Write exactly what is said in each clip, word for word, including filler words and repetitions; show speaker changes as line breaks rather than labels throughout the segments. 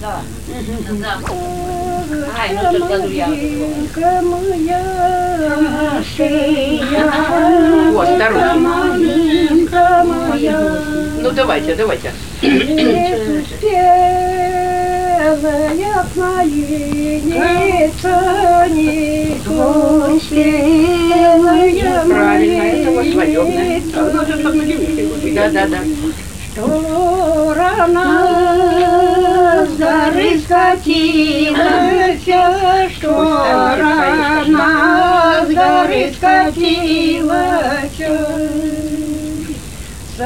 Да. Да. Ай, ну только я.
О, осторожно. Ну давайте, давайте. Правильно, это вот свадебное. Да, да, да.
Что рано зары скатилась, что рано зары скатилась, с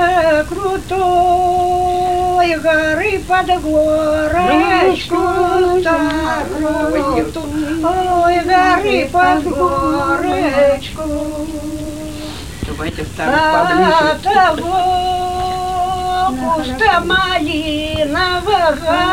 крутой горы под горочку, с крутой горы под горочку.
Давайте вторую поближе.
Куста малинового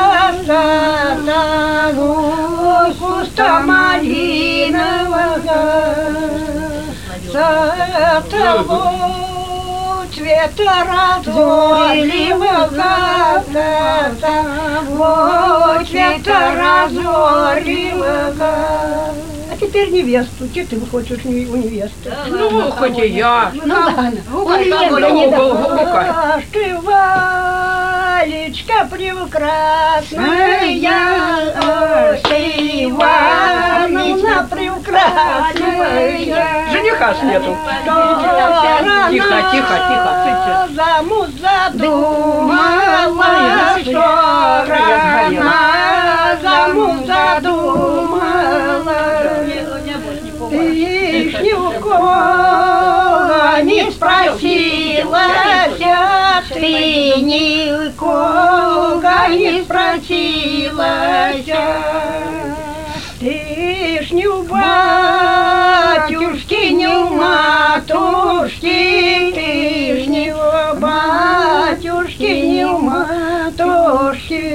сада, куста малинового, за того цвета разорливого, за того цвета разорливого. А теперь невесту, где ты хочешь у невесты?
Ну, хоть и я.
Ну ладно, у невесты не дашь ты, Валечка прекрасная, ты, Ивановна прекрасная.
Жениха ж нету. Тихо, тихо, тихо.
Замуж задумала, что рано замуж задумала. Ты ж ни у кого не спросила, ты ни у кого не спросила, ты ж ни у батюшки, ни у матушки, ты ж ни у батюшки, ни у матушки.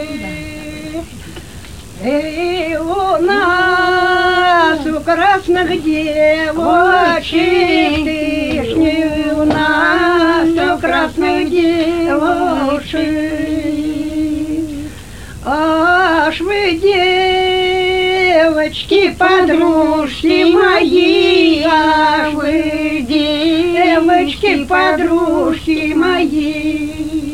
Эй, у нас у красных девочек, ты ж не у нас у красных девушек. Аж вы, девочки, подружки мои, аж вы, девочки, подружки мои,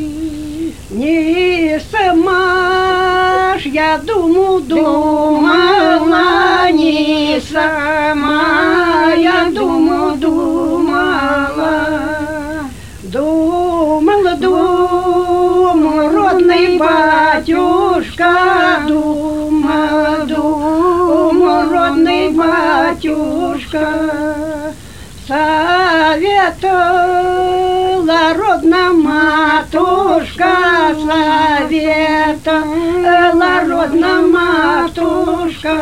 не сама ж я думу думала, не сама я думу думала, думала, думала, родный батюшка, думала, думала, родный батюшка, советовала родная матушка, советовала родная матушка.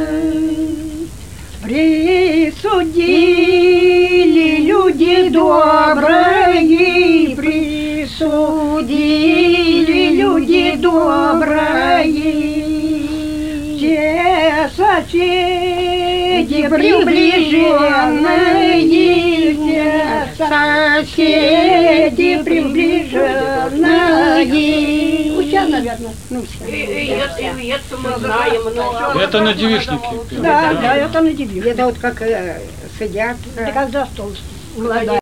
Присудили люди добрые, присудили люди добрые, все соседи приближенные, все соседи приближенные. Сейчас, наверное, ну все.
Это на девичнике.
Да, да, это на девичнике.
Это вот как э, сидят.
Это как за стол молодая.